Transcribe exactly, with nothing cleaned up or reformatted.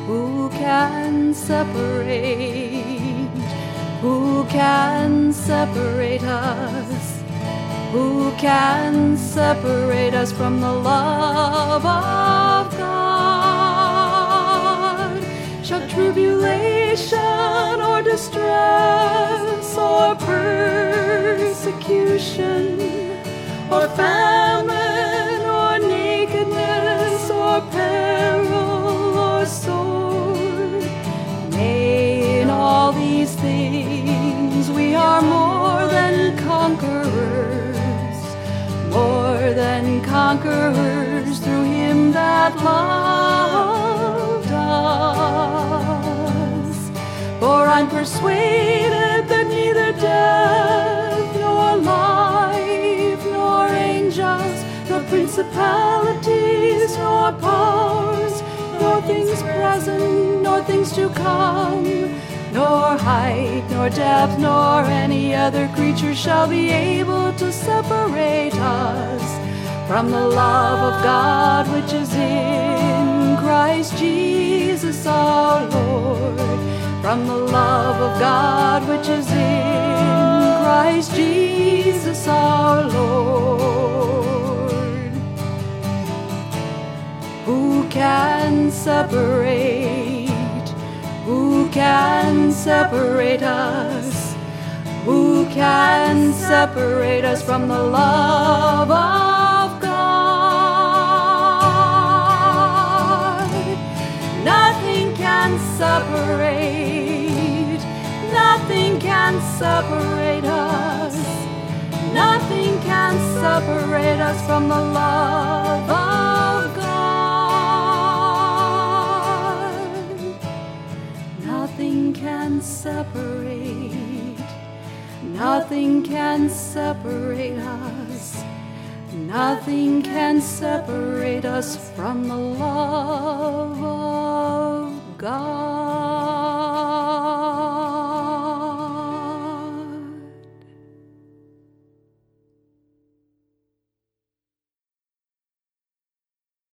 Who can separate? Who can separate us? Who can separate us from the love of God? Shall tribulation or distress or persecution or famine or nakedness or peril or sword? Nay, in all these things we are more than conquerors, more than conquerors through him that loved us. For I'm persuaded that neither death nor life nor angels nor principalities nor powers nor things present nor things to come, nor height, nor depth, nor any other creature shall be able to separate us from the love of God which is in Christ Jesus our Lord. From the love of God which is in Christ Jesus our Lord. Who can separate? Who can separate us? Who can separate us from the love of God? Nothing can separate. Nothing can separate us. Nothing can separate us from the love of God. Nothing can separate. Nothing can separate us. Nothing can separate us from the love of God.